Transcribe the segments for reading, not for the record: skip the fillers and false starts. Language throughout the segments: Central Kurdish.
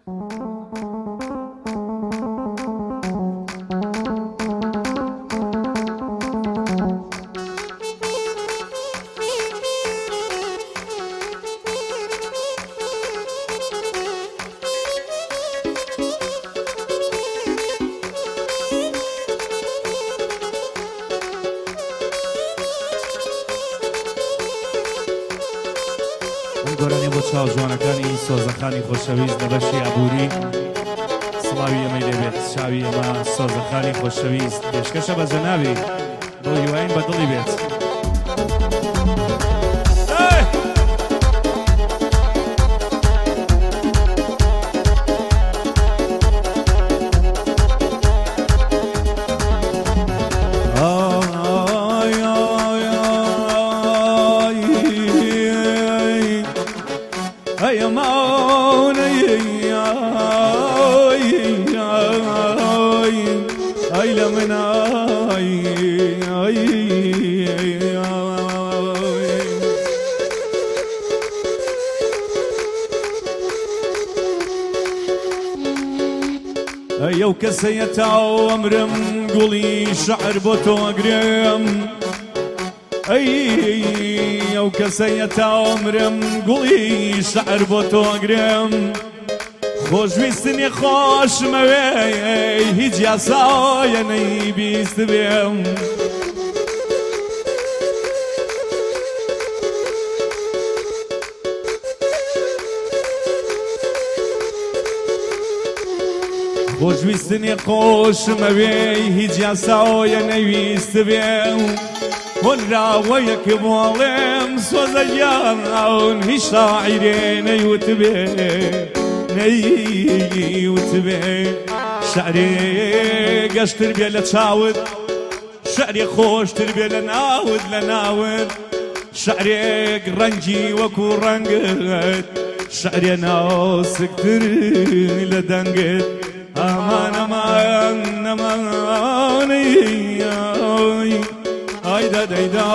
گۆرانێ بۆ چاو جوانەکانی سۆزەخانی خۆشەویست لە بەشی ئابووری سڵاوی ئەمەی دەبێت چاوی ئەمە سۆزەخانی خۆشەویست پێشکەشە بە جەنابی بۆ هیواین بە دڵی بێت ئەو کەسەیە تاو ئەمرم گوڵی شەعر بۆ تۆ ئەگرێم ئەو کەسەیە تاو ئەمرم گوڵی شەعر بۆ تۆ ئەگرێم خۆشویستنی خۆشمەوێ هیچ یاسایە نەیبیست بێم خۆشویستنی خۆشمەوێ هیچ یاسایە نەیویست بێم وەراوەیەک بۆڵێم سۆزە گیان هیچ شاعیرێ نەیوت بێ نەیوت بێ شعرێ گەشتر بێ لە چاوت شعرێ خۆشتر بێ لە ناوت شعرێک ڕەنگی وەکو ڕەنگت شعرێ ناسکتر لە دەنگت ئامان ئەمان نەمانەی ئایدا دەیدا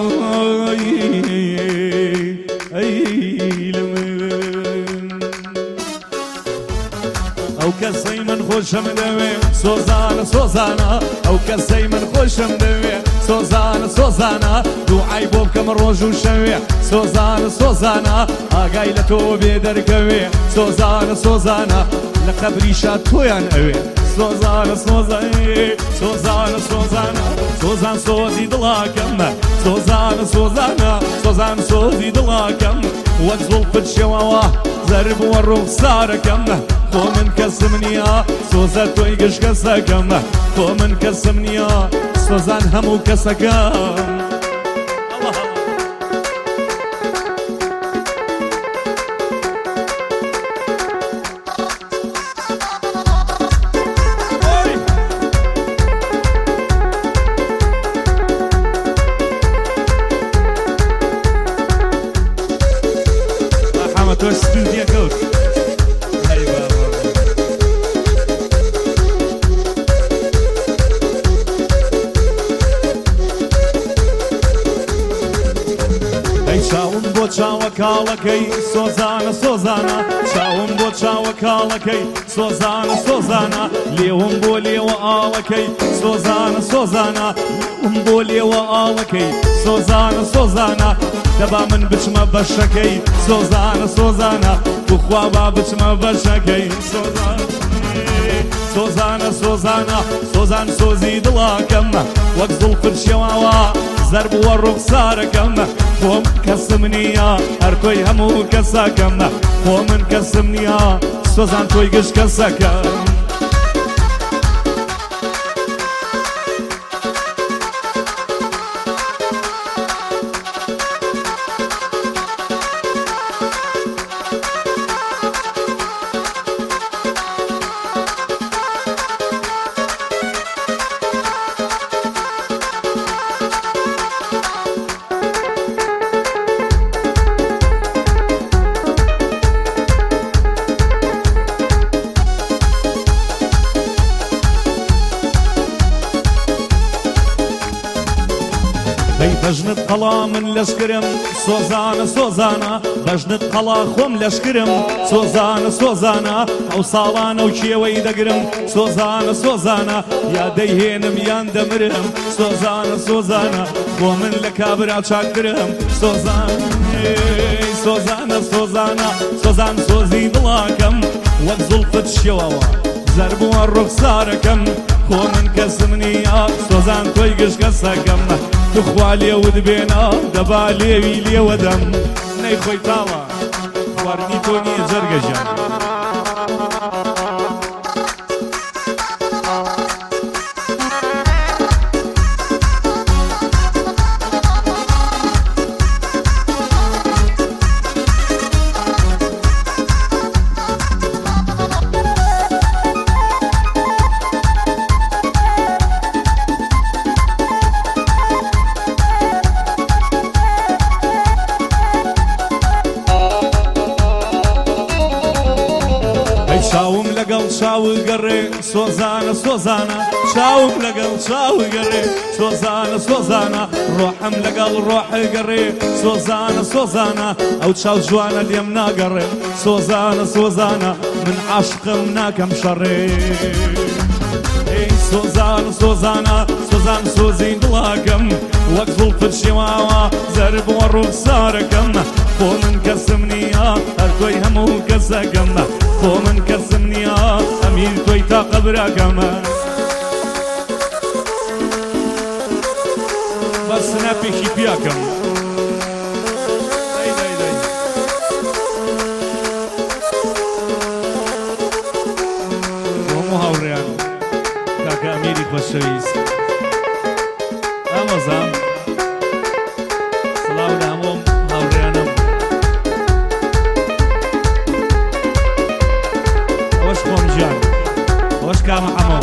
ئەو کەسەی من خۆشم دەوێ سۆزانە سۆزانە ئەو کەسەی من خۆشم دەوێ سۆزانە سۆزانە دوعای بۆ بکەم ڕۆژ و شەوێ سۆزانە سۆزانە ئاگای لە تۆ بێ دەرکەوێ سۆزانە سۆزانە لە قەبریشە تۆیان ئەوێ سۆزانە سۆزانە سۆزانە سۆزانە سۆزان سۆزی دڵاکەمە سۆزانە سۆزانە سۆزان سۆزی دڵاکەم وەک زوڵفت شێوەوە زەربووە ڕوخسارەکەمە خۆ من کەسم نییە سۆزە تۆی گشت کەسەکەمە خۆ من کەسم نییە سۆزان هەموو کەسەکەم تۆ ستودیە کەوت ئەی چاوم بۆ چاوە کاڵەکەی سۆزانە سۆزانە چاوم بۆ چاوە کاڵەکەی سۆزانە سۆزانە لێوم بۆ لێوە ئاڵەکەی سۆزانە سۆزانە بۆ لێوە ئاڵەکەی سۆزانە سۆزانە دەبا من بچمە بەشەکەی سۆزانە سۆزانە بخوا با بچمە بەشەکەی سۆزانە سۆزانە سۆزان سۆزی دڵاکەمە وەک زوڵفت شێواوە زەربووە ڕوخسارەکەمە خۆم کەسم نییە هەر تۆی هەموو کەسەکەمە خۆ من کەسم نییە سۆزان تۆی گشت کەسەکەم قەڵا من لەشکرم سۆزانە سۆزانە بەژنت قەڵا خۆم لەشکرم سۆزانە سۆزانە ئەو ساڵانە و کێوەی دەگرم سۆزانە سۆزانە یا دەیهێنم یان دەمرم سۆزانە سۆزانە بۆ من لە کابرا چاکترم سۆزانە سۆزانە سۆزانە سۆزان سۆزی دڵاکەم وەک زوڵفت شێوەوە زەربووە ڕوخسارەکەم خۆ من کەسم نییە سۆزان تۆی گشت کەسەکەم توخوا لێوت بێنە دەبا لێوی لێوە دەم نەیخۆی تاوە خواردنی تۆ نییە جەرگەژان چاوم لەگەڵ چاوی گەڕێ سۆزانە سۆزانە چاوم لەگەڵ چاوی گەڕێ سۆزانە سۆزانە ڕۆحم لەگەڵ ڕۆحی گەڕێ سۆزانە سۆزانە ئەو چاو جوانە لێم ناگەڕێ سۆزانە سۆزانە من عاشقم ناکەم شەڕێ سۆزانە سۆزانە سۆزان سۆزی دڵاکەم وەک زوڵفت شێواوە زەربووە ڕوخسارەکەم خۆ من کەسم نییە هەر تۆی هەموو کەسەکەم خۆ من کەسم نییە ئەمیر تۆی تا قەبراکەمە بەس سناپێکی پیاکەم هەموو هاوڕێیان کاکە ئەمیری خۆشەویست ئامۆزام سڵاو لە هەموو هاوڕێیانم ئەوەش خۆم گیان ئەوەش کامە حەمەوە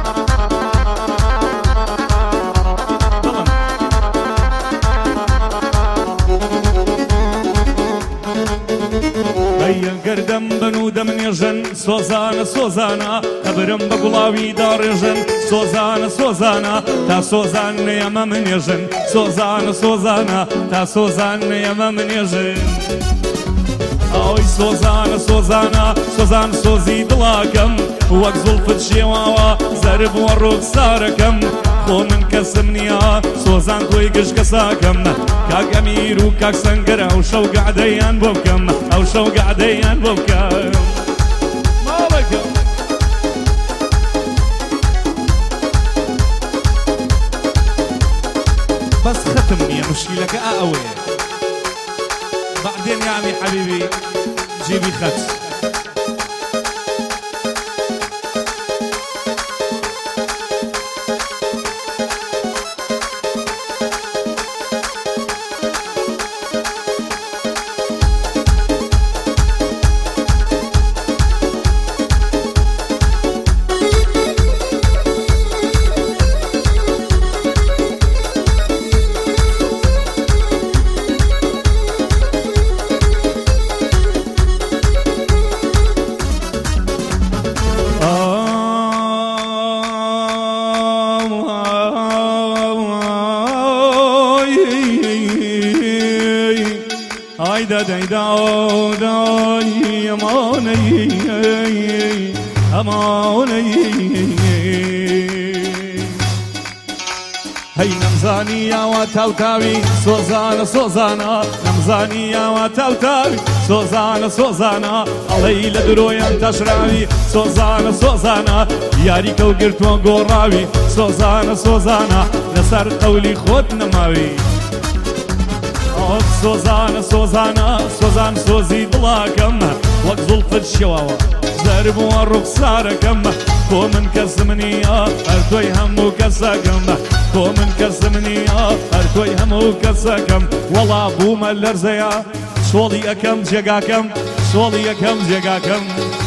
گەردەم بن و دەمنێژن سۆزانە سۆزانە قەبرم بە گوڵاوی داڕێژن سۆزانە سۆزانە تا سۆزان نەیەمە منێژن سۆزانە سۆزانە تا سۆزان نەیەمە منێژن ئەوی سۆزانە سۆزانە سۆزان سۆزی دڵاکەم وەک زوڵفت شێواوە زەربووە ڕوخسارەکەم خۆ من کەسم نییە سۆزان تۆی گشت کەساکەم کاک ئەمیر و کاک سەنگەرە ئەو شەو گەعدەیان بۆ بکەم ئەو شەو گەعدەیان بۆ بکەم ماڵەکەم بەس خەتم نییە مشکیلەکە ئەوەیە بعدين يا عمي حبيبي جيبي خت دا دا دا دا اماني اماني هي نمزاني يا وتاوتاوي سوزانا سوزانا نمزاني يا وتاوتاوي سوزانا سوزانا علي لدرويا تشراوي سوزانا سوزانا ياري كو قرتو قوراوي سوزانا سوزانا نسر قولي خود نماوي سۆزانە سۆزانە سۆزان سۆزی دڵاکەم وەک زوڵفت شێواوە زەربووە ڕوخسارەکەم خۆ من کەسم نییە هەر تۆی هەموو کەسەکەم خۆ من کەسم نییە هەر تۆی هەموو کەسەکەم وەڵا بوومە لەرزەیە شۆڵی ئەەکەم جێگاکەم شۆڵی ئەەکەم جێگاکەم